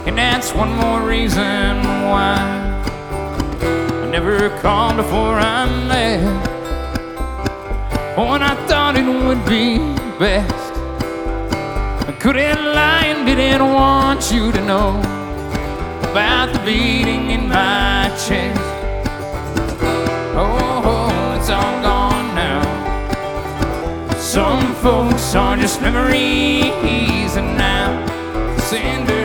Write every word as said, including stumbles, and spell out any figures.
and that's one more reason why I never called before I left. When I thought it would be best, I couldn't lie and didn't want you to know about the beating in my chest. Oh, it's all gone now. Some folks are just memories, and now cinder